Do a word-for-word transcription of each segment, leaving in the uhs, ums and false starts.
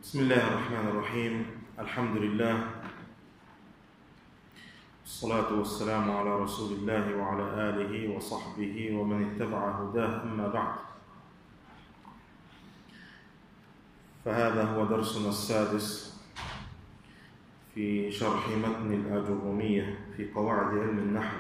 بسم الله الرحمن الرحيم. الحمد لله، الصلاة والسلام على رسول الله وعلى آله وصحبه ومن اتبع هداه، أما بعد، فهذا هو درسنا السادس في شرح متن الآجرومية في قواعد علم النحو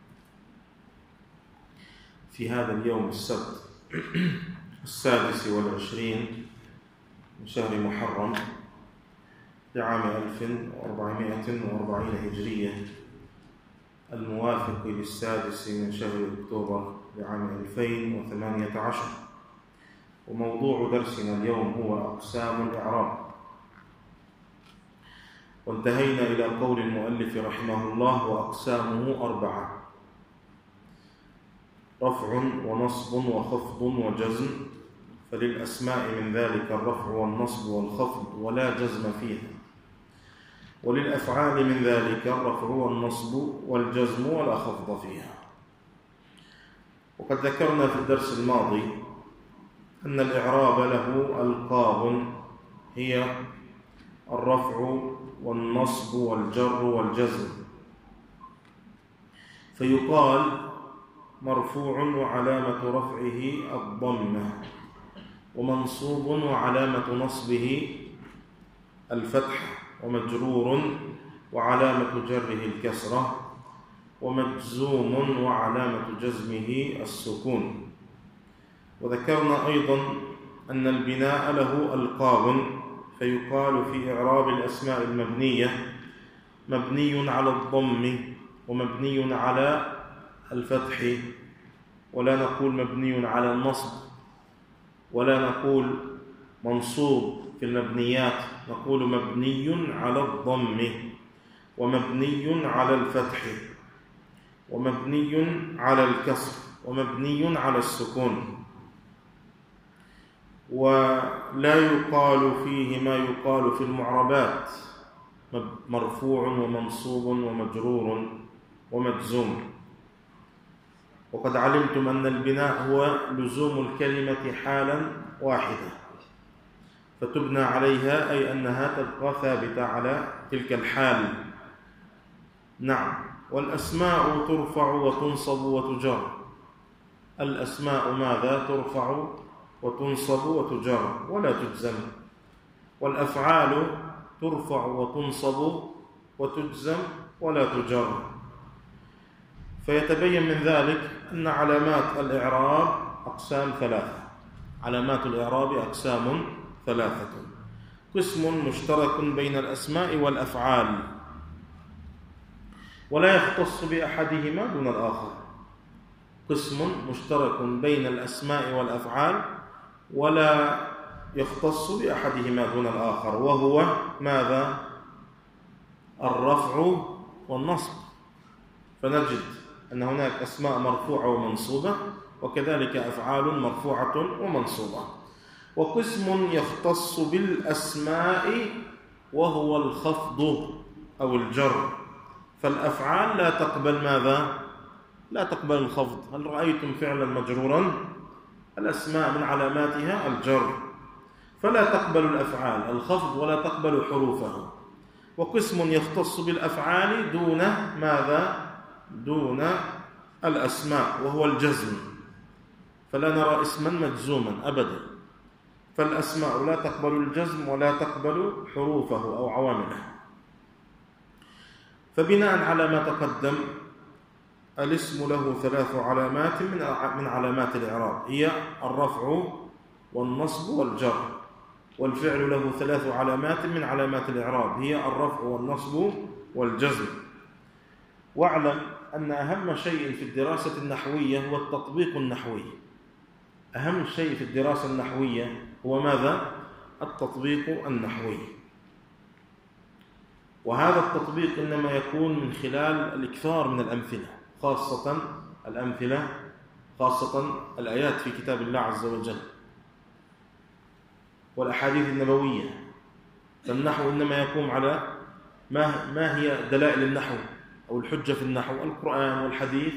في هذا اليوم السبت السادس والعشرين من شهر محرم لعام ألف وأربعمائة وأربعين هجرية، الموافق للسادس من شهر أكتوبر لعام ألفين وثمانية عشر. وموضوع درسنا اليوم هو أقسام الإعراب، وانتهينا إلى قول المؤلف رحمه الله: وأقسامه أربعة: رفع ونصب وخفض وجزم، فللأسماء من ذلك الرفع والنصب والخفض ولا جزم فيها، وللأفعال من ذلك الرفع والنصب والجزم ولا خفض فيها. وقد ذكرنا في الدرس الماضي أن الإعراب له ألقاب هي الرفع والنصب والجر والجزم، فيقال مرفوع وعلامة رفعه الضمة، ومنصوب وعلامة نصبه الفتح، ومجرور وعلامة جره الكسرة، ومجزوم وعلامة جزمه السكون. وذكرنا أيضا أن البناء له ألقاب، فيقال في إعراب الأسماء المبنية: مبني على الضم، ومبني على الفتح، ولا نقول مبني على النصب، ولا نقول منصوب في المبنيات، نقول مبني على الضم، ومبني على الفتح، ومبني على الكسر، ومبني على السكون. ولا يقال فيه ما يقال في المعربات: مرفوع ومنصوب ومجرور ومجزوم. وقد علمتم أن البناء هو لزوم الكلمة حالا واحدة فتبنى عليها، أي أنها تبقى ثابتة على تلك الحال. نعم. والأسماء ترفع وتنصب وتجر. الأسماء ماذا؟ ترفع وتنصب وتجر ولا تجزم. والأفعال ترفع وتنصب وتجزم ولا تجر. فيتبين من ذلك أن علامات الإعراب أقسام ثلاثة. علامات الإعراب أقسام ثلاثة: قسم مشترك بين الأسماء والأفعال ولا يختص بأحدهما دون الآخر. قسم مشترك بين الأسماء والأفعال ولا يختص بأحدهما دون الآخر، وهو ماذا؟ الرفع والنصب. فنجد أن هناك أسماء مرفوعة ومنصوبة، وكذلك أفعال مرفوعة ومنصوبة. وقسم يختص بالأسماء وهو الخفض أو الجر، فالأفعال لا تقبل ماذا؟ لا تقبل الخفض. هل رأيتم فعلا مجرورا؟ الأسماء من علاماتها الجر، فلا تقبل الأفعال الخفض ولا تقبل حروفه. وقسم يختص بالأفعال دون ماذا؟ دون الأسماء، وهو الجزم، فلا نرى اسما مجزوما أبدا. فالأسماء لا تقبل الجزم ولا تقبل حروفه أو عوامله. فبناء على ما تقدم، الاسم له ثلاث علامات من علامات الإعراب، هي الرفع والنصب والجر. والفعل له ثلاث علامات من علامات الإعراب، هي الرفع والنصب والجزم. واعلم أن أهم شيء في الدراسة النحوية هو التطبيق النحوي. أهم شيء في الدراسة النحوية هو ماذا؟ التطبيق النحوي. وهذا التطبيق إنما يكون من خلال الإكثار من الأمثلة، خاصة الأمثلة، خاصة الآيات في كتاب الله عز وجل والأحاديث النبوية. فالنحو إنما يقوم على ما, ما هي دلائل النحو أو الحجة في النحو؟ القرآن والحديث،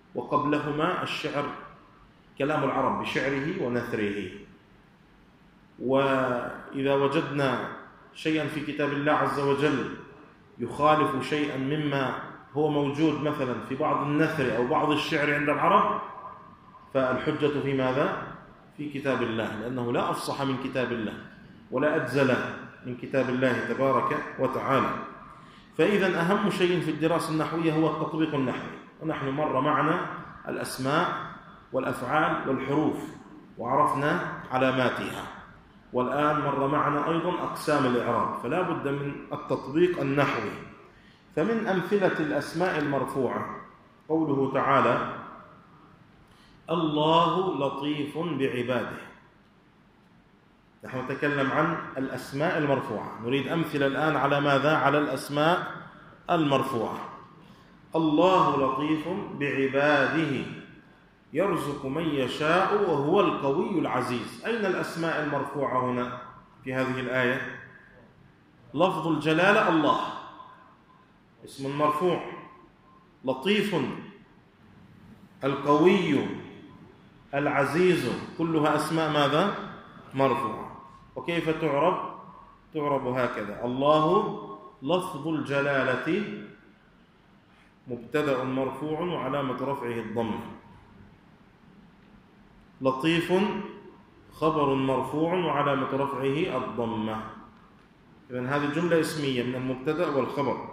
وقبلهما الشعر، كلام العرب بشعره ونثره. وإذا وجدنا شيئا في كتاب الله عز وجل يخالف شيئا مما هو موجود مثلا في بعض النثر أو بعض الشعر عند العرب، فالحجة في ماذا؟ في كتاب الله، لأنه لا أفصح من كتاب الله ولا أجزل من كتاب الله تبارك وتعالى. فإذا أهم شيء في الدراسة النحوية هو التطبيق النحوي. ونحن مر معنا الأسماء والأفعال والحروف وعرفنا علاماتها، والآن مر معنا أيضا أقسام الإعراب، فلا بد من التطبيق النحوي. فمن أمثلة الأسماء المرفوعة قوله تعالى: الله لطيف بعباده. نحن نتكلم عن الأسماء المرفوعة، نريد أمثلة الآن على ماذا؟ على الأسماء المرفوعة. الله لطيف بعباده يرزق من يشاء وهو القوي العزيز. أين الأسماء المرفوعة هنا في هذه الآية؟ لفظ الجلالة الله اسم مرفوع، لطيف، القوي، العزيز، كلها أسماء ماذا؟ مرفوعة. وكيف تعرب؟ تعرب هكذا: الله لفظ الجلالة مبتدأ مرفوع وعلامة رفعه الضمة، لطيف خبر مرفوع وعلامة رفعه الضمة. إذن هذه جملة اسمية من المبتدأ والخبر.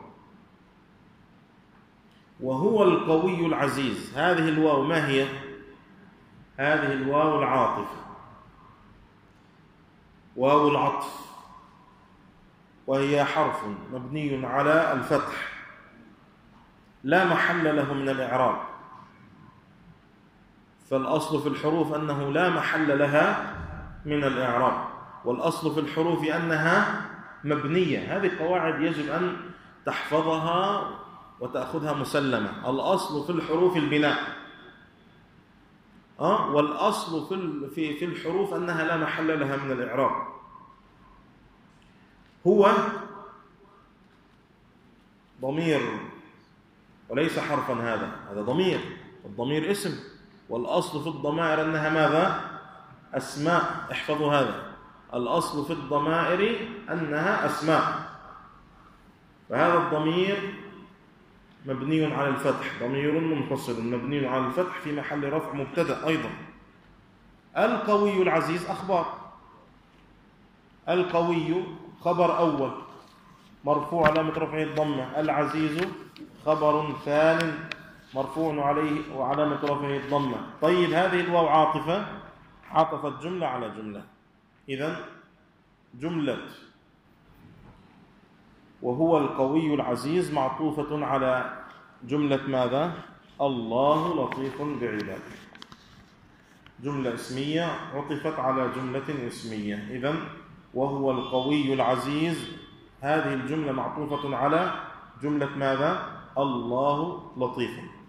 وهو القوي العزيز، هذه الواو ما هي؟ هذه الواو العاطفة، واو العطف، وهي حرف مبني على الفتح لا محل له من الإعراب. فالأصل في الحروف أنه لا محل لها من الإعراب، والأصل في الحروف أنها مبنية. هذه القواعد يجب أن تحفظها وتأخذها مسلمة. الأصل في الحروف البناء، أه؟ والأصل في في الحروف أنها لا محل لها من الإعراب. هو ضمير وليس حرفا، هذا هذا ضمير، الضمير اسم، والأصل في الضمائر أنها ماذا؟ أسماء. احفظوا هذا، الأصل في الضمائر أنها أسماء. فهذا الضمير مبني على الفتح، ضمير منفصل مبني على الفتح في محل رفع مبتدأ أيضا. القوي العزيز أخبار، القوي خبر أول مرفوع علامة رفعه الضمة، العزيز خبر ثان مرفوع عليه وعلامة رفعه الضمة. طيب هذه الواو عاطفة، عطفت جملة على جملة. إذن جملة وهو القوي العزيز معطوفة على جملة ماذا؟ الله لطيف بعباده. جملة اسمية عطفت على جملة اسمية. إذن وهو القوي العزيز، هذه الجملة معطوفة على جملة ماذا؟ الله لطيف.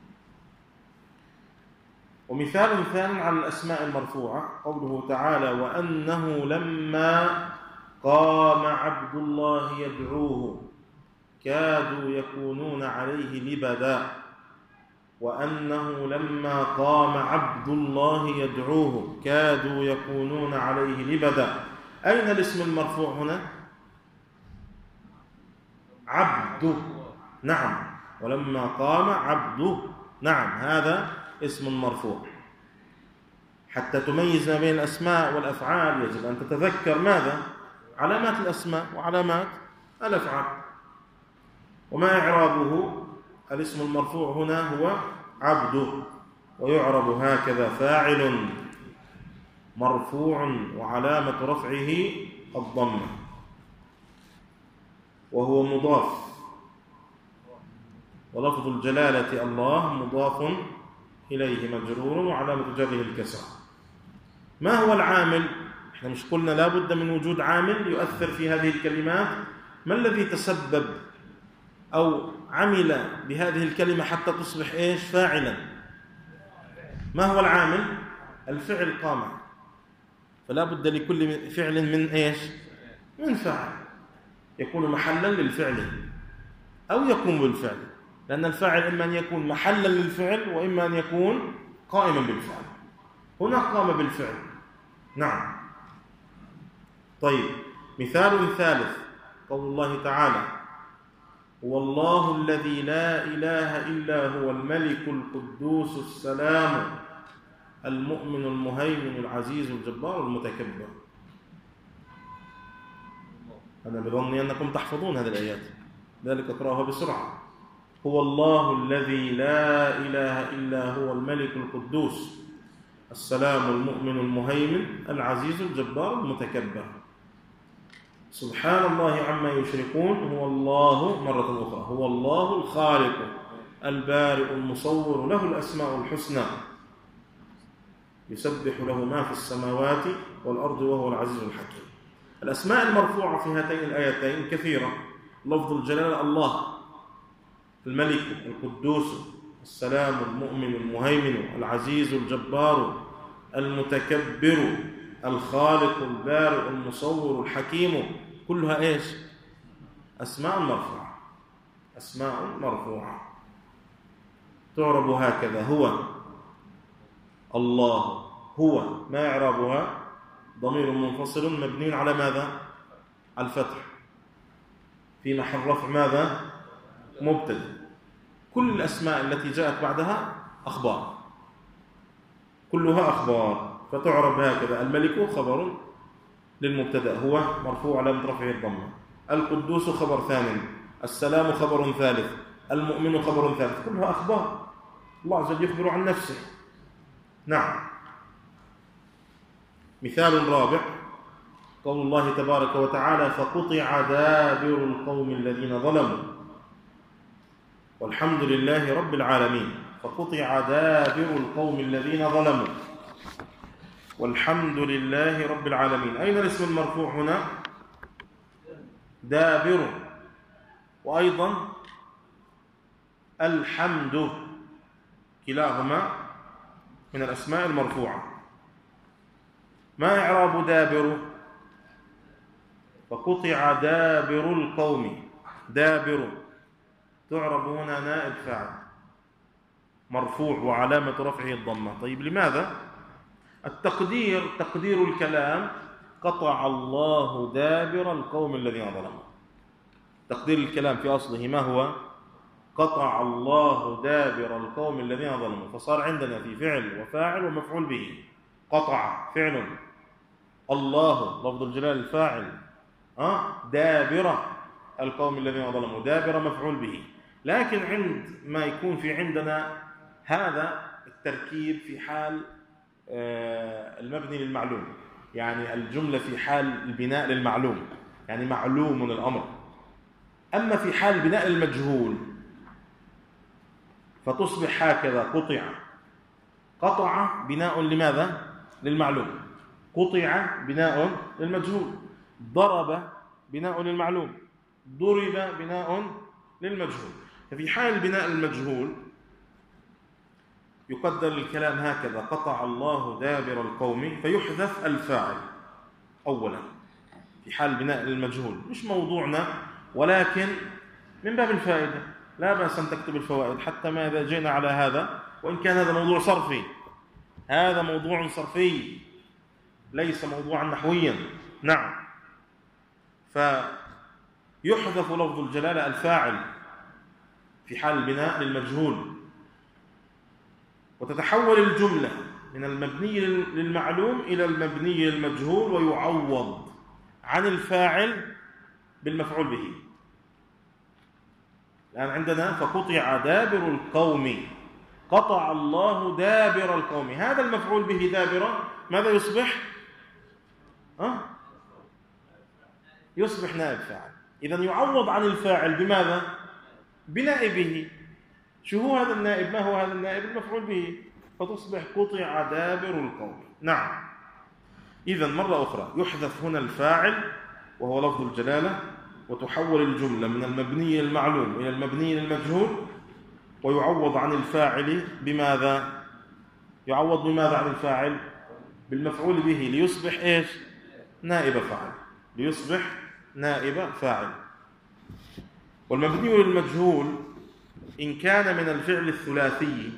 ومثال ثاني على الأسماء المرفوعة قوله تعالى: وأنه لما قام عبد الله يدعوه كادوا يكونون عليه لبدا. وأنه لما قام عبد الله يدعوه كادوا يكونون عليه لبدا. أين الاسم المرفوع هنا؟ عبد، نعم. ولما قام عبد، نعم، هذا اسم مرفوع. حتى تميز ما بين الأسماء والأفعال يجب أن تتذكر ماذا؟ علامات الأسماء وعلامات الأفعال. وما إعرابه؟ الاسم المرفوع هنا هو عبد، ويعرب هكذا: فاعل مرفوع وعلامة رفعه الضمة، وهو مضاف، ولفظ الجلالة الله مضاف إليه مجرور وعلامة جره الكسر. ما هو العامل؟ احنا مش قلنا لا بد من وجود عامل يؤثر في هذه الكلمات؟ ما الذي تسبب أو عمل بهذه الكلمة حتى تصبح إيش؟ فاعلا. ما هو العامل؟ الفعل قام، فلا بد لكل فعل من إيش؟ من فاعل يكون محلا للفعل أو يقوم بالفعل، لأن الفاعل إما أن يكون محلا للفعل وإما أن يكون قائما بالفعل. هنا قام بالفعل، نعم. طيب، مثال ثالث قول الله تعالى: هو الله الذي لا إله إلا هو الملك القدوس السلام المؤمن المهيمن العزيز الجبار المتكبر. أنا بظني أنكم تحفظون هذه الآيات، ذلك أقرأها بسرعة. هو الله الذي لا إله إلا هو الملك القدوس السلام المؤمن المهيمن العزيز الجبار المتكبر. سبحان الله عما يشركون. هو الله مرة أخرى، هو الله الخالق البارئ المصور له الأسماء الحسنى يسبح له ما في السماوات والأرض وهو العزيز الحكيم. الأسماء المرفوعة في هاتين الآيتين كثيرة. لفظ الجلالة الله، الملك القدوس السلام المؤمن المهيمن العزيز الجبار المتكبر الخالق البارئ المصور الحكيم، كلها ايش؟ أسماء مرفوعة. أسماء مرفوعة تعرب هكذا: هو الله. هو ما إعرابها؟ ضمير منفصل مبني على ماذا؟ على الفتح، في محل رفع ماذا؟ مبتدأ. كل الأسماء التي جاءت بعدها أخبار، كلها أخبار، فتعرب هكذا: الملك خبر للمبتدأ هو مرفوع علامة رفعه الضمة، القدوس خبر ثاني، السلام خبر ثالث، المؤمن خبر ثالث، كلها أخبار. الله عز وجل يخبر عن نفسه. نعم. مثال رابع قول الله تبارك وتعالى: فقطع دابر القوم الذين ظلموا والحمد لله رب العالمين. فقطع دابر القوم الذين ظلموا والحمد لله رب العالمين. أين الاسم المرفوع هنا؟ دابر، وأيضا الحمد، كلاهما من الأسماء المرفوعة. ما إعراب دابر؟ فقطع دابر القوم. دابر تعرب هنا نائب فاعل مرفوع وعلامة رفعه الضمة. طيب، لماذا؟ التقدير، تقدير الكلام: قطع الله دابر القوم الذين ظلموا. تقدير الكلام في أصله ما هو؟ قطع الله دابر القوم الذين ظلموا. فصار عندنا في فعل وفاعل ومفعول به. قطع فعل، الله لفظ الجلال الفاعل، أه؟ دابر القوم الذين ظلموا، دابر مفعول به. لكن عند ما يكون في عندنا هذا التركيب في حال المبني للمعلوم، يعني الجملة في حال البناء للمعلوم، يعني معلوم الأمر. أما في حال بناء المجهول فتصبح هكذا: قطع. قطع بناء لماذا؟ للمعلوم. قطع بناء للمجهول. ضرب بناء للمعلوم. ضرب بناء للمجهول. ففي حال بناء المجهول يقدر الكلام هكذا: قطع الله دابر القوم، فيحذف الفاعل أولا في حال بناء المجهول. مش موضوعنا، ولكن من باب الفائدة لا بأس أن تكتب الفوائد حتى ما إذا جينا على هذا، وإن كان هذا موضوع صرفي. هذا موضوع صرفي ليس موضوعا نحويا. نعم. فيحذف لفظ الجلالة الفاعل في حال البناء للمجهول، وتتحول الجملة من المبني للمعلوم إلى المبني للمجهول، ويعوض عن الفاعل بالمفعول به. الآن عندنا: فقطع دابر القوم، قطع الله دابر القوم. هذا المفعول به دابر ماذا يصبح؟ أه؟ يصبح نائب فاعل. إذن يعوض عن الفاعل بماذا؟ بنائبه. شو هو هذا النائب؟ ما هو هذا النائب؟ المفعول به. فتصبح قطع دابر القوم. نعم. إذن مرة أخرى يحذف هنا الفاعل وهو لفظ الجلالة، وتحول الجملة من المبني المعلوم إلى المبني للمجهول، ويعوض عن الفاعل بماذا؟ يعوض بماذا عن الفاعل؟ بالمفعول به، ليصبح إيش؟ نائب فاعل. ليصبح نائب فاعل. والمبني للمجهول إن كان من الفعل الثلاثي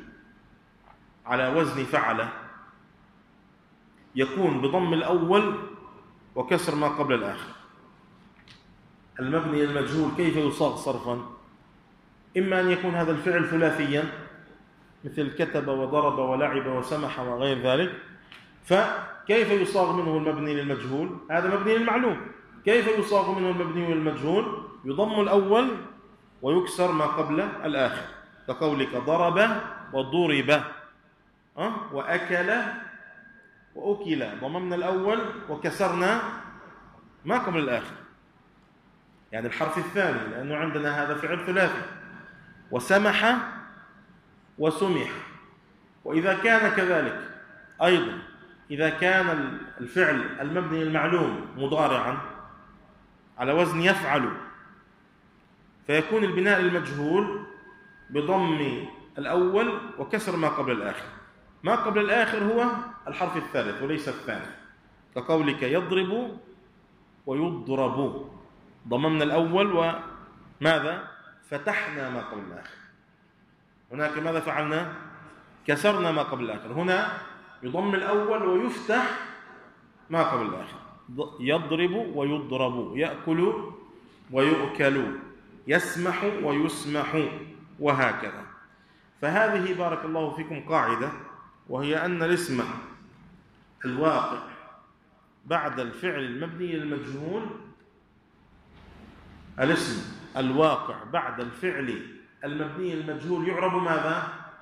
على وزن فعل يكون بضم الأول وكسر ما قبل الآخر. المبني المجهول كيف يصاغ صرفا؟ إما أن يكون هذا الفعل ثلاثيا مثل كتب وضرب ولعب وسمح وغير ذلك، فكيف يصاغ منه المبني للمجهول؟ هذا مبني للمعلوم. كيف يصاغ منه المبني للمجهول؟ يضم الأول ويكسر ما قبل الآخر، كقولك ضرب وضرب أه؟ وأكل وأكل، ضممنا الأول وكسرنا ما قبل الآخر، يعني الحرف الثاني، لأنه عندنا هذا فعل ثلاثي. وسمح وسمح. وإذا كان كذلك أيضا، إذا كان الفعل المبني المعلوم مضارعا على وزن يفعل، فيكون البناء المجهول بضم الأول وكسر ما قبل الآخر. ما قبل الآخر هو الحرف الثالث وليس الثاني، كقولك يضرب ويضرب، ضممنا الأول وماذا؟ فتحنا ما قبل الآخر. هناك ماذا فعلنا؟ كسرنا ما قبل الآخر. هنا يضم الأول ويفتح ما قبل الآخر. يضرب ويضرب، يأكل ويؤكل، يسمح ويسمح، وهكذا. فهذه بارك الله فيكم قاعدة، وهي أن الاسم الواقع بعد الفعل المبني للمجهول، الاسم الواقع بعد الفعل المبني للمجهول يعرب ماذا؟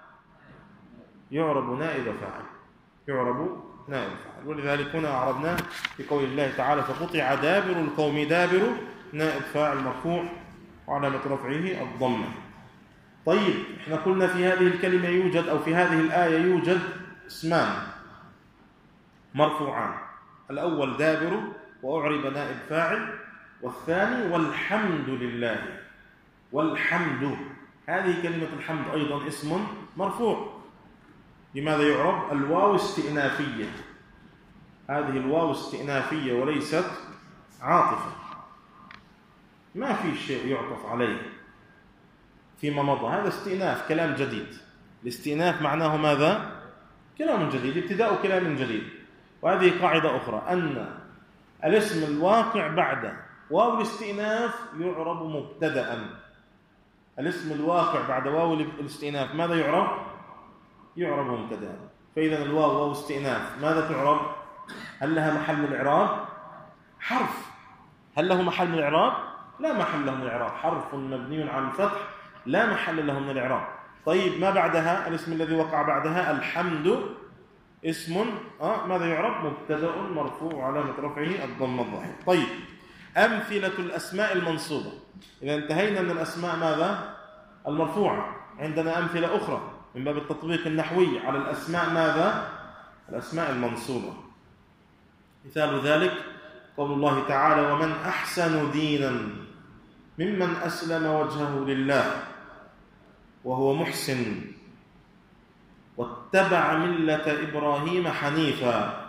يعرب نائب فاعل، يعرب نائب فاعل. ولذلك هنا عربنا في قول الله تعالى فقطع دابر القوم، دابر نائب فاعل مرفوع وعلامة رفعه الضمة. طيب، احنا قلنا في هذه الكلمة يوجد، أو في هذه الآية يوجد اسمان مرفوعان، الأول دابر وأعرب نائب فاعل، والثاني والحمد لله. والحمد، هذه كلمة الحمد أيضا اسم مرفوع. لماذا يعرب؟ الواو استئنافية، هذه الواو استئنافية وليست عاطفة، ما في شيء يعطف عليه فيما مضى، هذا استئناف، كلام جديد. الاستئناف معناه ماذا؟ كلام جديد، ابتداء كلام جديد. وهذه قاعدة أخرى، أن الاسم الواقع بعد واو الاستئناف يعرب مبتدأ. الاسم الواقع بعد واو الاستئناف ماذا يعرب؟ يعرب مبتدأ. فإذا الواو واو استئناف ماذا تعرب؟ هل لها محل من الإعراب؟ حرف. هل له محل من الإعراب؟ لا محل له من الإعراب، حرف مبني على الفتح لا محل له من الإعراب. طيب، ما بعدها؟ الاسم الذي وقع بعدها الحمد، اسم آه ماذا يعرب؟ مبتدأ مرفوع علامة رفعه الضمة الظاهرة. طيب، أمثلة الأسماء المنصوبة. إذا انتهينا من الأسماء ماذا؟ المرفوعة. عندنا أمثلة أخرى من باب التطبيق النحوي على الأسماء ماذا؟ الأسماء المنصوبة. مثال ذلك قول الله تعالى ومن أحسن دينا ممن أسلم وجهه لله وهو محسن واتبع ملة إبراهيم حنيفا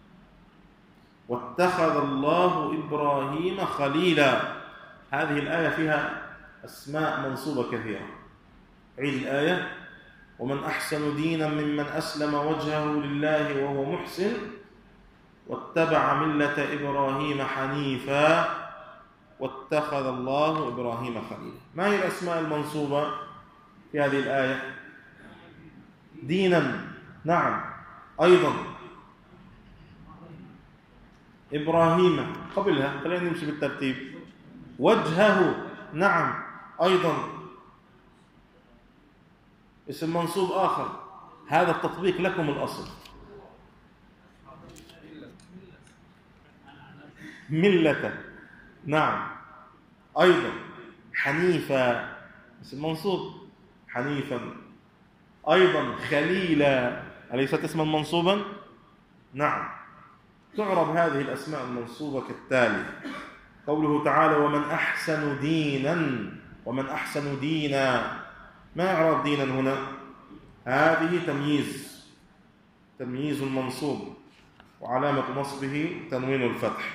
واتخذ الله إبراهيم خليلا. هذه الآية فيها أسماء منصوبة كثيرة. عيد الآية: ومن أحسن دينا ممن أسلم وجهه لله وهو محسن واتبع ملة إبراهيم حنيفا واتخذ الله إبراهيم خليلا. ما هي الأسماء المنصوبة في هذه الآية؟ دينا، نعم، أيضا إبراهيم قبلها، خلينا نمشي بالترتيب. وجهه، نعم، أيضا اسم منصوب آخر. هذا التطبيق لكم الأصل. ملة، نعم، أيضا حنيفا اسم منصوب، حنيفا. أيضا خليلا، أليست اسما منصوبا؟ نعم. تعرب هذه الأسماء المنصوبة كالتالي: قوله تعالى ومن أحسن دينا، ومن أحسن دينا، ما يعرب دينا هنا؟ هذه تمييز، تمييز منصوب وعلامة نصبه تنوين الفتح.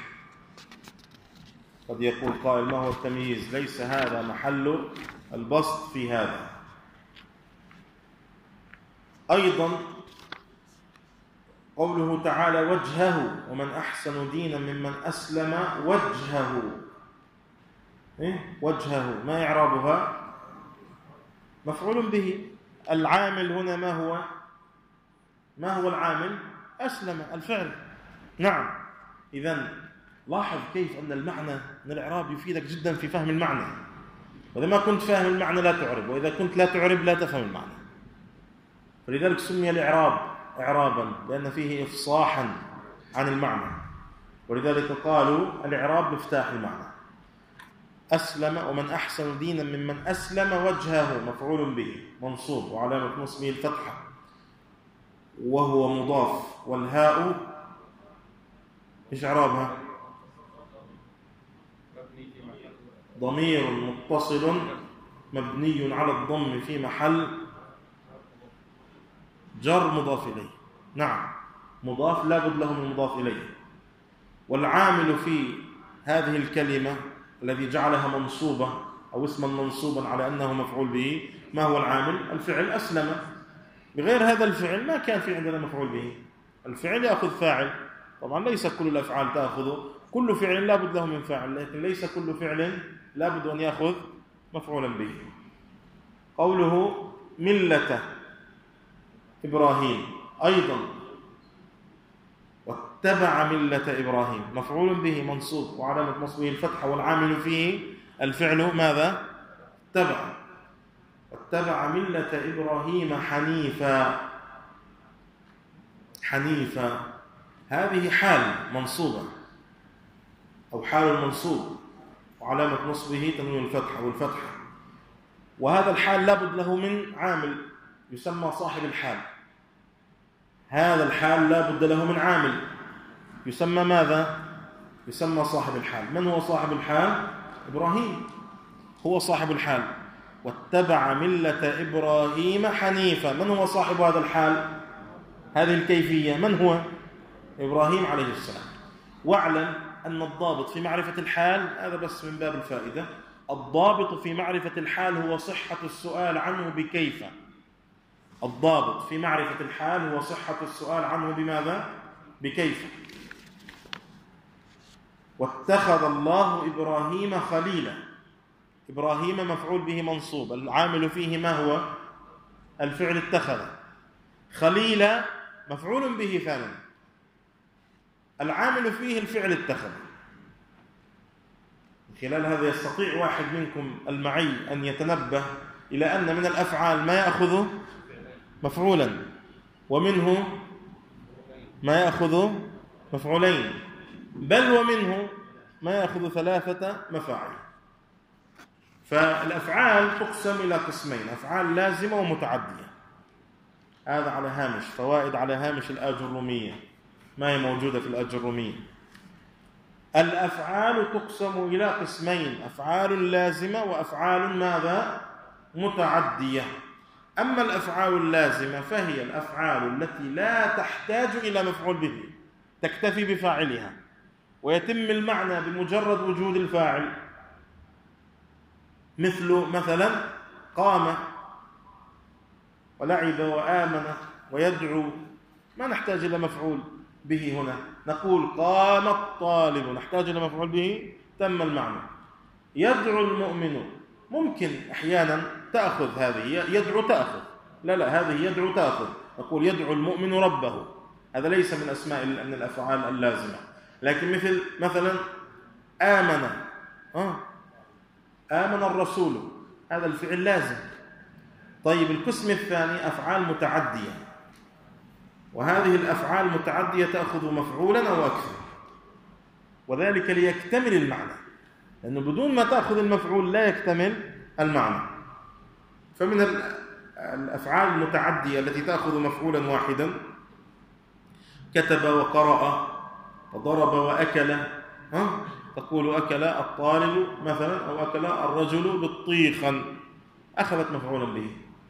قد يقول قائل ما هو التمييز؟ ليس هذا محل البسط في هذا. أيضا قوله تعالى وجهه ومن أحسن دينا ممن أسلم وجهه. إيه؟ وجهه ما إعرابها؟ مفعول به. العامل هنا ما هو؟ ما هو العامل؟ أسلم الفعل. نعم. إذن لاحظ كيف أن المعنى من الإعراب يفيدك جدا في فهم المعنى. وإذا ما كنت فاهم المعنى لا تعرب، وإذا كنت لا تعرب لا تفهم المعنى. فلذلك سمي الإعراب إعرابا لأن فيه إفصاحا عن المعنى، ولذلك قالوا الإعراب مفتاح المعنى. أسلم ومن أحسن دينا ممن أسلم وجهه مفعول به منصوب وعلامة نصبه الفتحة وهو مضاف، والهاء إيش إعرابها؟ ضمير متصل مبني على الضم في محل جر مضاف إليه. نعم مضاف لا بد له من مضاف إليه. والعامل في هذه الكلمة الذي جعلها منصوبة أو اسما منصوبا على أنه مفعول به، ما هو العامل؟ الفعل أسلم. بغير هذا الفعل ما كان في عندنا مفعول به. الفعل يأخذ فاعل، طبعا ليس كل الأفعال تأخذ، كل فعل لا بد له من فاعل، لكن ليس كل فعل لا بد أن يأخذ مفعولا به. قوله ملة إبراهيم أيضا واتبع ملة إبراهيم مفعول به منصوب وعلامة نصبه الفتحة، والعامل فيه الفعل ماذا؟ اتبع. واتبع ملة إبراهيم حنيفا. حنيفا هذه حال منصوبة أو حال المنصوب وعلامة نصبه تنوين الفتحة والفتحة، وهذا الحال لابد له من عامل يسمى صاحب الحال. هذا الحال لابد له من عامل يسمى ماذا؟ يسمى صاحب الحال. من هو صاحب الحال؟ إبراهيم هو صاحب الحال. واتبع ملة إبراهيم حنيفا. من هو صاحب هذا الحال؟ هذه الكيفية من هو؟ إبراهيم عليه السلام. واعلم أن الضابط في معرفة الحال، هذا بس من باب الفائدة، الضابط في معرفة الحال هو صحة السؤال عنه بكيف. الضابط في معرفة الحال هو صحة السؤال عنه بماذا؟ بكيف. واتخذ الله إبراهيم خليلا. إبراهيم مفعول به منصوب، العامل فيه ما هو؟ الفعل اتخذ. خليلا مفعول به ثاني، العامل فيه الفعل اتخذ. خلال هذا يستطيع واحد منكم المعي أن يتنبه إلى أن من الأفعال ما يأخذ مفعولا، ومنه ما يأخذ مفعولين، بل ومنه ما يأخذ ثلاثة مفاعل. فالأفعال تقسم إلى قسمين، أفعال لازمة ومتعدية. هذا على هامش فوائد على هامش الآجرومية، ما هي موجودة في الآجرومية. الأفعال تقسم إلى قسمين، أفعال لازمة وأفعال ماذا؟ متعدية. أما الأفعال اللازمة فهي الأفعال التي لا تحتاج إلى مفعول به، تكتفي بفاعلها ويتم المعنى بمجرد وجود الفاعل، مثل مثلا قام ولعب وآمن ويدعو، ما نحتاج إلى مفعول به هنا. نقول قام الطالب، نحتاج إلى مفعول به، تم المعنى. يدعو المؤمن، ممكن أحيانا تأخذ هذه، يدعو تأخذ، لا لا هذه يدعو تأخذ، نقول يدعو المؤمن ربه، هذا ليس من أسماء من الأفعال اللازمة. لكن مثل مثلا آمن، آه آمن الرسول، هذا الفعل لازم. طيب القسم الثاني أفعال متعدية، وهذه الأفعال المتعدية تأخذ مفعولا أو أكثر، وذلك ليكتمل المعنى، لأنه بدون ما تأخذ المفعول لا يكتمل المعنى. فمن الأفعال المتعدية التي تأخذ مفعولا واحدا كتب وقرأ وضرب وأكل، ها؟ تقول أكل الطالب مثلا أو أكل الرجل بطيخا، أخذت مفعولا به.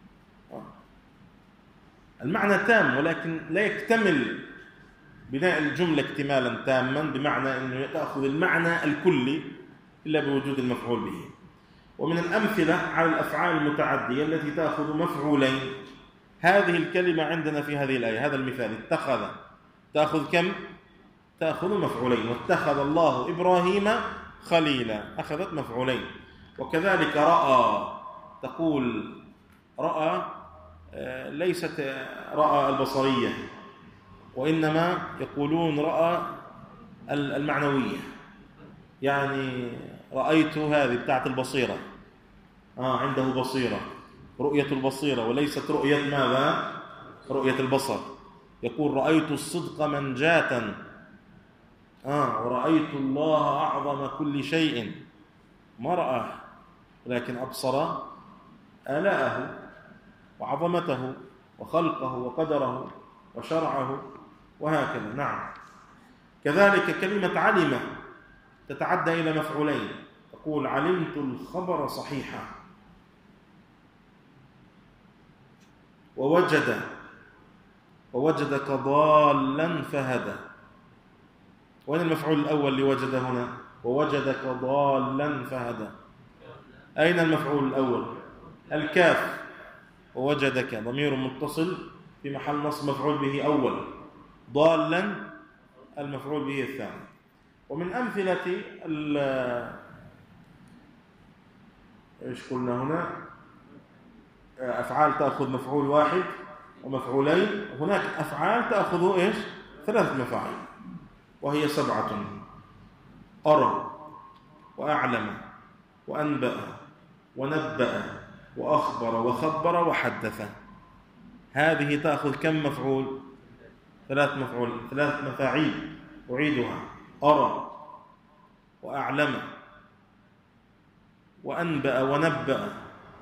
المعنى تام، ولكن لا يكتمل بناء الجملة اكتمالا تاما، بمعنى أنه تأخذ المعنى الكلي إلا بوجود المفعول به. ومن الأمثلة على الأفعال المتعدية التي تأخذ مفعولين هذه الكلمة عندنا في هذه الآية، هذا المثال اتخذ، تأخذ كم؟ تأخذ مفعولين. واتخذ الله إبراهيم خليلا، أخذت مفعولين. وكذلك رأى، تقول رأى ليست رأى البصرية، وإنما يقولون رأى المعنوية، يعني رأيت هذه بتاعت البصيرة، آه عنده بصيرة، رؤية البصيرة، وليست رؤية ماذا؟ رؤية البصر. يقول رأيت الصدق منجاة، آه ورأيت الله أعظم كل شيء، ما رآه لكن أبصر آلاءه وعظمته وخلقه وقدره وشرعه وهكذا. نعم. كذلك كلمة علم تتعدى إلى مفعولين، تقول علمت الخبر صحيحا، ووجد ووجدك ضالا فهدى. وين المفعول الأول لوجد هنا؟ ووجدك ضالا فهدى. أين المفعول الأول؟ الكاف. ووجدك ضمير متصل في محل نصب مفعول به أول، ضالا المفعول به الثاني. ومن أمثلة إيش قلنا هنا؟ أفعال تأخذ مفعول واحد ومفعولين، هناك أفعال تأخذ إيش؟ ثلاث مفاعيل، وهي سبعة: أرى وأعلم وأنبأ ونبأ وأخبر وخبر وحدث. هذه تأخذ كم مفعول؟ ثلاث مفعول، ثلاث مفاعيل. أعيدها: أرى وأعلم وأنبأ ونبأ.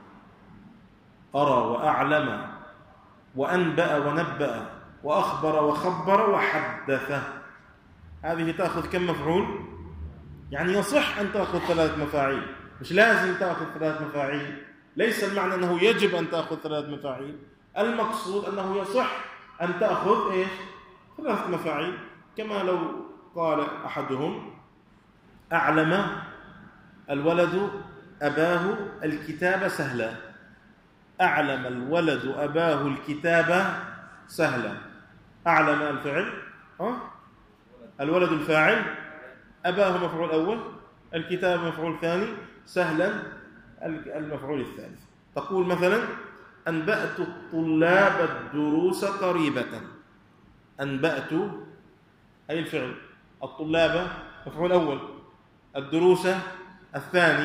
أرى وأعلم وأنبأ ونبأ وأخبر وخبر وحدث. هذه تأخذ كم مفعول؟ يعني يصح أن تأخذ ثلاث مفاعيل، مش لازم تأخذ ثلاث مفاعيل. ليس المعنى أنه يجب أن تأخذ ثلاث مفاعيل، المقصود أنه يصح أن تأخذ إيش؟ ثلاث مفاعيل. كما لو قال أحدهم: أعلم الولد أباه الكتاب سهلا. أعلم الولد أباه الكتاب سهلا. أعلم الفعل، أه؟ الولد الفاعل، أباه مفعول أول، الكتاب مفعول ثاني، سهلا المفعول الثالث. تقول مثلا: أنبأت الطلاب الدروس قريبة. أنبأت أي الفعل، الطلاب مفعول أول، الدروس الثاني،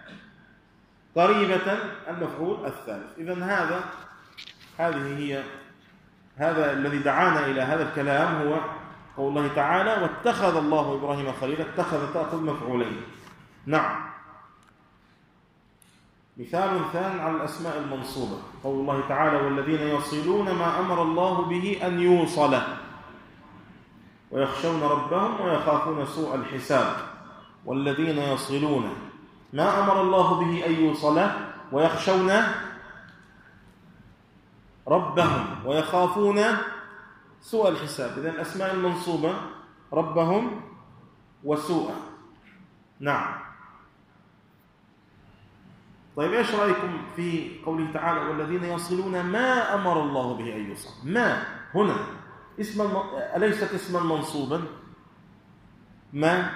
قريبة المفعول الثالث. إذن هذا هذه هي هذا الذي دعانا إلى هذا الكلام، هو قول الله تعالى: واتخذ الله إبراهيم خليلا. اتخذ تأخذ مفعولين. نعم. مثال ثاني على الأسماء المنصوبة، قول الله تعالى: والذين يصلون ما أمر الله به أن يوصل ويخشون ربهم ويخافون سوء الحساب. والذين يصلون ما أمر الله به أن يوصل ويخشون ربهم ويخافون سوء الحساب. إذن الأسماء المنصوبة ربهم وسوء. نعم. طيب إيش رأيكم في قوله تعالى: والذين يصلون ما أمر الله به أن يوصل؟ ما هنا اسم الم... أليست اسما منصوبا؟ ما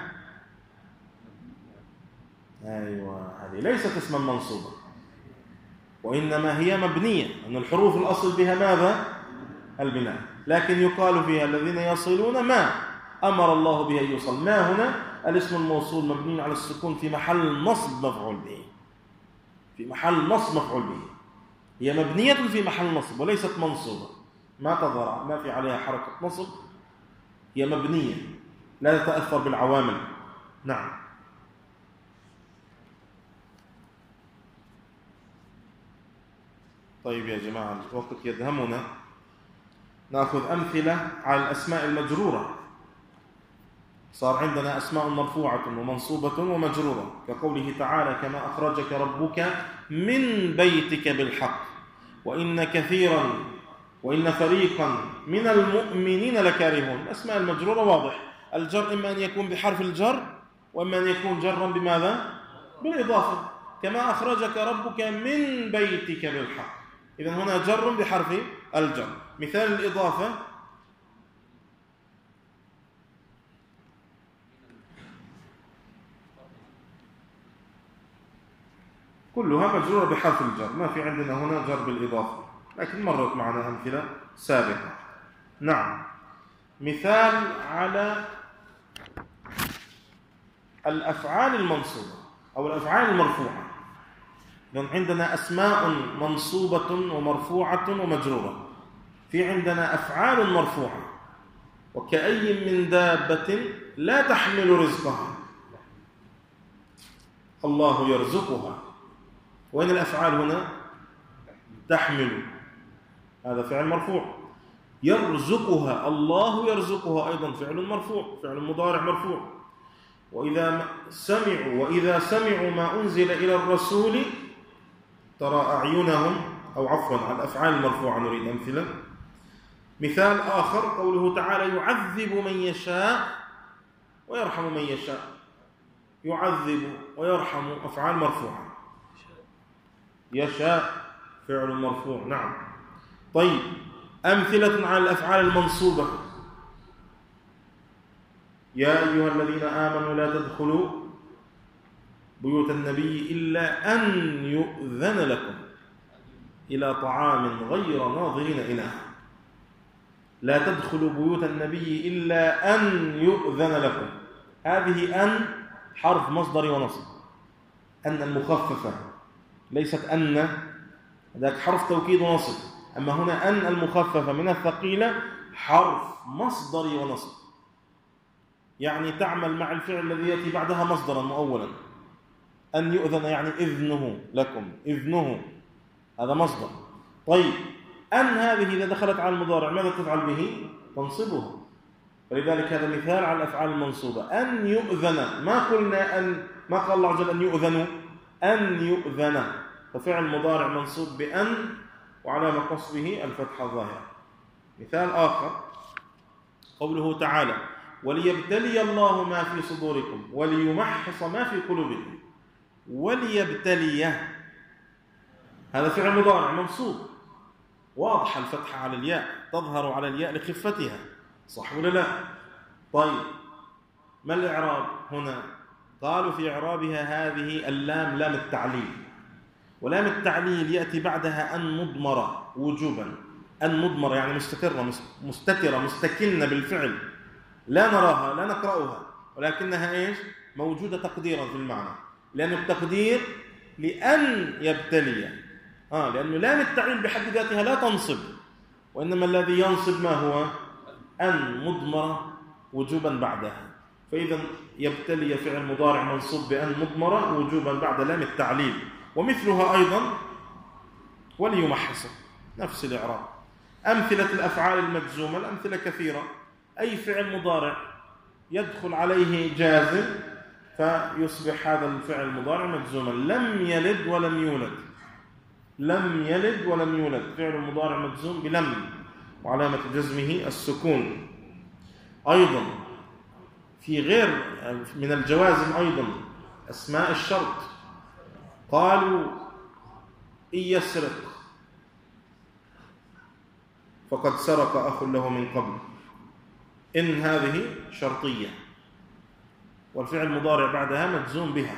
أيوة، هذه ليست اسما منصوبا، وإنما هي مبنية، أن الحروف الأصل بها ماذا؟ البناء. لكن يقال فيها الذين يصلون ما أمر الله به أن يوصل. ما هنا الاسم الموصول مبني على السكون في محل نصب مفعول به، في محل نصب مفعول به. هي مبنية في محل نصب وليست منصوبة، ما تظهر، ما في عليها حركة نصب، هي مبنية لا تتأثر بالعوامل. نعم. طيب يا جماعة، الوقت يدهمنا، نأخذ أمثلة على الأسماء المجرورة. صار عندنا أسماء مرفوعة ومنصوبة ومجرورة، كقوله تعالى: كما أخرجك ربك من بيتك بالحق وإن كثيرا وإن فريقا من المؤمنين لكارهون. الأسماء المجرورة واضح، الجر إما أن يكون بحرف الجر وإما أن يكون جرا بماذا؟ بالإضافة. كما أخرجك ربك من بيتك بالحق، إذن هنا جر بحرف الجر. مثال الإضافة: كلها مجرورة بحرف الجر، ما في عندنا هنا جر بالإضافة، لكن مرت معنا أمثلة سابقة. نعم. مثال على الأفعال المنصوبة أو الأفعال المرفوعة. لأن عندنا أسماء منصوبة ومرفوعة ومجرورة، في عندنا أفعال مرفوعة، وكأي من دابة لا تحمل رزقها الله يرزقها. وين الأفعال هنا؟ تحمل، هذا فعل مرفوع. يرزقها الله يرزقها أيضا فعل مرفوع، فعل مضارع مرفوع. وإذا سمعوا وإذا سمعوا ما أنزل إلى الرسول ترى أعينهم، أو عفوا على الأفعال المرفوعة نريد أمثلة. مثال آخر قوله تعالى يعذب من يشاء ويرحم من يشاء. يعذب ويرحم أفعال مرفوعة، يشاء فعل مرفوع. نعم. طيب، أمثلة على الأفعال المنصوبة. يا أيها الذين آمنوا لا تدخلوا بيوت النبي إلا أن يؤذن لكم إلى طعام غير ناظرين إناه. لا تدخلوا بيوت النبي إلا أن يؤذن لكم. هذه أن حرف مصدر ونصب، أن المخففة، ليست أن ذاك حرف توكيد ونصب. أما هنا أن المخففة من الثقيلة حرف مصدر ونصب، يعني تعمل مع الفعل الذي يأتي بعدها مصدرا مؤولا. أن يؤذن يعني إذنه لكم، إذنه هذا مصدر. طيب، أن هذه إذا دخلت على المضارع ماذا تفعل به؟ تنصبه. فلذلك هذا مثال على الأفعال المنصوبة. أن يؤذن، ما قلنا أن، ما قال الله عز وجل أن يؤذنوا، أن يؤذن، ففعل مضارع منصوب بأن وعلامة قصبه الفتحة الظاهرة. مثال آخر قوله تعالى وليبتلي الله ما في صدوركم وليمحص ما في قلوبكم. وليبتلي هذا فعل مضارع منصوب، واضح الفتحة على الياء، تظهر على الياء لخفتها، صح ولا لا؟ طيب، ما الإعراب هنا؟ قالوا في إعرابها هذه اللام لام التعليل، ولام التعليل يأتي بعدها أن مضمرة وجوبا. أن مضمرة يعني مستترة مستترة مستكنة بالفعل، لا نراها لا نقرأها، ولكنها إيش؟ موجودة تقديرا في المعنى، لأن التقدير لأن يبتلي، آه لأنه لام التعليل بحد ذاتها لا تنصب، وإنما الذي ينصب ما هو؟ أن مضمرة وجوبا بعدها. فإذا يبتلي فعل مضارع منصوب بأن مضمرة وجوبا بعد لام التعليل. ومثلها أيضا وليمحص، نفس الإعراب. أمثلة الأفعال المجزومة، الأمثلة كثيرة. أي فعل مضارع يدخل عليه جازم فيصبح هذا الفعل المضارع مجزوما. لم يلد ولم يولد، لم يلد ولم يولد فعل مضارع مجزوم بلم وعلامة جزمه السكون. أيضا في غير من الجوازم أيضا أسماء الشرط. قالوا إن يسرق فقد سرق أخ له من قبل. إن هذه شرطية والفعل المضارع بعدها مجزوم بها،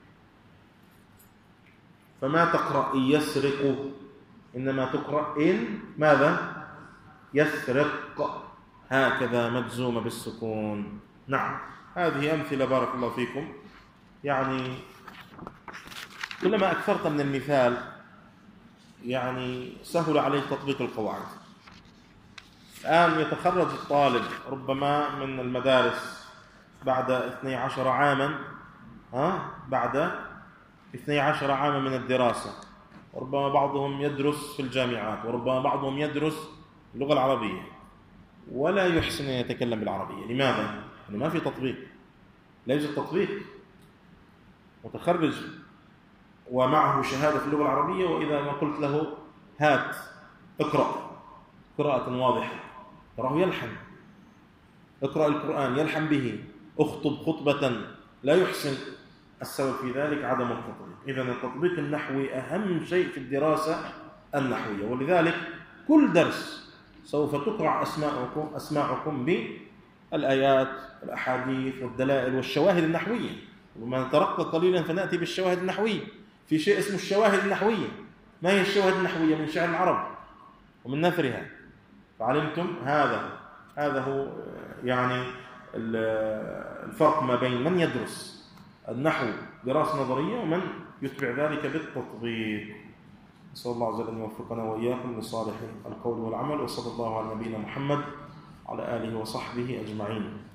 فما تقرأ إن يسرق، إنما تقرأ إن ماذا؟ يسرق، هكذا مجزومة بالسكون. نعم، هذه أمثلة بارك الله فيكم. يعني كلما أكثرت من المثال يعني سهل عليه تطبيق القواعد. الآن يتخرج الطالب ربما من المدارس بعد اثني عشر عاما، ها بعد اثني عشر عاما من الدراسة، وربما بعضهم يدرس في الجامعات، وربما بعضهم يدرس اللغة العربية ولا يحسن أن يتكلم بالعربية. لماذا؟ لأنه ما في تطبيق، لا يوجد تطبيق. متخرج ومعه شهادة في اللغة العربية، وإذا ما قلت له هات اقرأ قراءة واضحة تراه يلحن، اقرأ القرآن يلحن به، اخطب خطبة لا يحسن. السبب في ذلك عدم التطبيق. إذن التطبيق النحوي أهم شيء في الدراسة النحوية، ولذلك كل درس سوف تقرأ أسماعكم أسماعكم بالآيات الأحاديث والدلائل والشواهد النحوية، وما نترقى قليلا فنأتي بالشواهد النحوية. في شيء اسمه الشواهد النحوية. ما هي الشواهد النحوية؟ من شعر العرب ومن نثرها. فعلمتم هذا هذا هو يعني الفرق ما بين من يدرس النحو دراسة نظرية ومن يتبع ذلك بالتطبيق. نسأل الله عز وجل أن يوفقنا وإياكم لصالح القول والعمل، وصلى الله على نبينا محمد على آله وصحبه أجمعين.